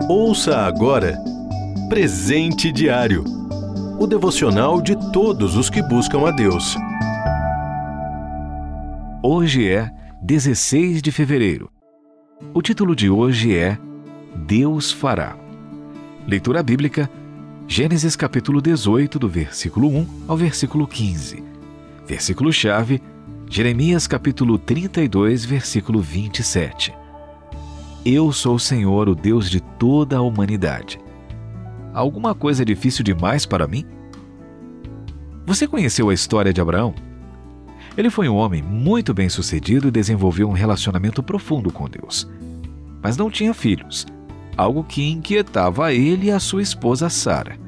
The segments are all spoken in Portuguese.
Ouça agora Presente Diário, o devocional de todos os que buscam a Deus. Hoje é 16 de fevereiro. O título de hoje é Deus fará. Leitura bíblica, Gênesis capítulo 18, do versículo 1 ao versículo 15. Versículo-chave, Jeremias capítulo 32, versículo 27. Eu sou o Senhor, o Deus de toda a humanidade. Alguma coisa difícil demais para mim? Você conheceu a história de Abraão? Ele foi um homem muito bem-sucedido e desenvolveu um relacionamento profundo com Deus. Mas não tinha filhos, algo que inquietava a ele e a sua esposa Sara.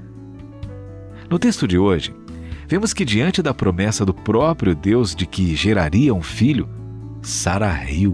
No texto de hoje, vemos que diante da promessa do próprio Deus de que geraria um filho, Sara riu.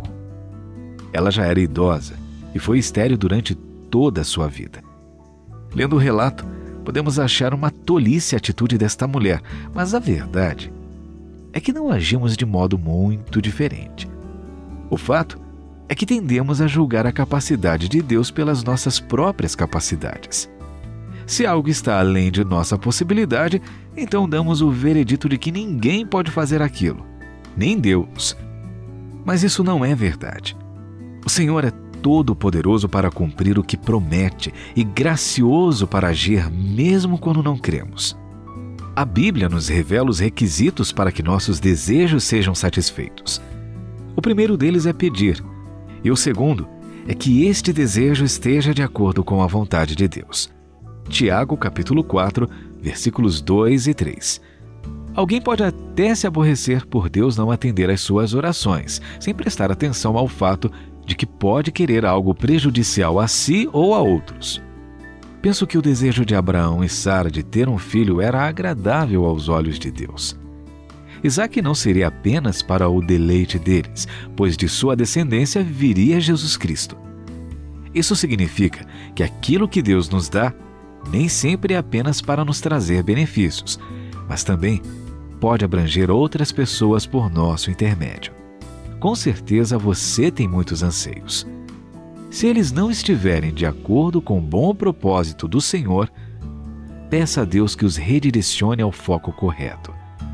Ela já era idosa e foi estéril durante toda a sua vida. Lendo o relato, podemos achar uma tolice a atitude desta mulher, mas a verdade é que não agimos de modo muito diferente. O fato é que tendemos a julgar a capacidade de Deus pelas nossas próprias capacidades. Se algo está além de nossa possibilidade, então damos o veredito de que ninguém pode fazer aquilo, nem Deus. Mas isso não é verdade. O Senhor é todo-poderoso para cumprir o que promete e gracioso para agir mesmo quando não cremos. A Bíblia nos revela os requisitos para que nossos desejos sejam satisfeitos. O primeiro deles é pedir, e o segundo é que este desejo esteja de acordo com a vontade de Deus. Tiago, capítulo 4, versículos 2 e 3. Alguém pode até se aborrecer por Deus não atender às suas orações, sem prestar atenção ao fato de que pode querer algo prejudicial a si ou a outros. Penso que o desejo de Abraão e Sara de ter um filho era agradável aos olhos de Deus. Isaque não seria apenas para o deleite deles, pois de sua descendência viria Jesus Cristo. Isso significa que aquilo que Deus nos dá nem sempre é apenas para nos trazer benefícios, mas também pode abranger outras pessoas por nosso intermédio. Com certeza você tem muitos anseios. Se eles não estiverem de acordo com o bom propósito do Senhor, peça a Deus que os redirecione ao foco correto.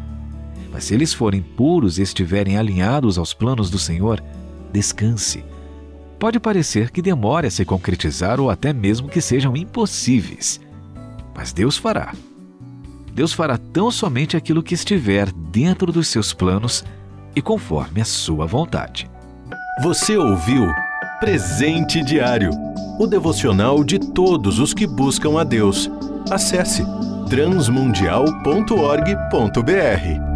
Mas se eles forem puros e estiverem alinhados aos planos do Senhor, descanse. Pode parecer que demore a se concretizar ou até mesmo que sejam impossíveis. Mas Deus fará. Deus fará tão somente aquilo que estiver dentro dos seus planos e conforme a sua vontade. Você ouviu Presente Diário, o devocional de todos os que buscam a Deus. Acesse transmundial.org.br.